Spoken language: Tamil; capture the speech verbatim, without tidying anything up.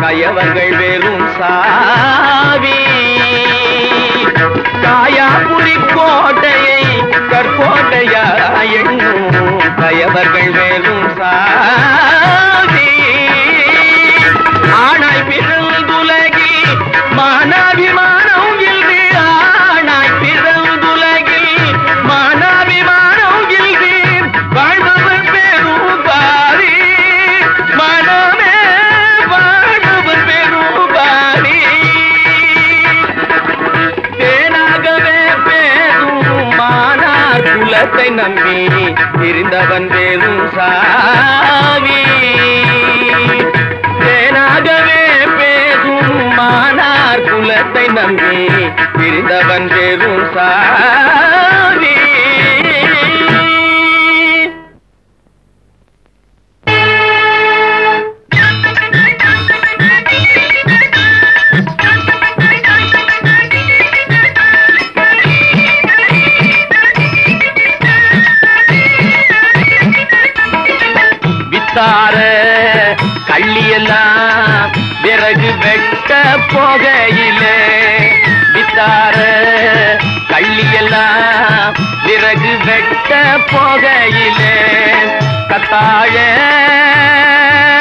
கயவர்கள் வெறும் சாவி. காயாபுரி கோட்டையை கற்கோட்டையா எண்ணும் கயவர்கள் வெறும் சாவி. ஆனாய் பிறந்துலகி மானாபிமானம் இல்து, ஆனாய் பிறந்துலகி மானாபிமானம் இல்து, வாழ்பவர் பெரும் பாரி மனமே வாழ்பவர் பெரும் பாரி. தேனாகவே பேரும் மானார் குலத்தை நம்பி இருந்தவன் பெரும் சாவி. தேனாகவே பேசும் மானார் குலத்தை நம்பி இருந்தவன் பெரும் சாவி. வித்தார கள்ளியெல்லாம் விறகு வெட்ட போகையிலே, வித்தார கள்ளியெல்லாம் விறகு வெட்ட போகையிலே, கத்தாழ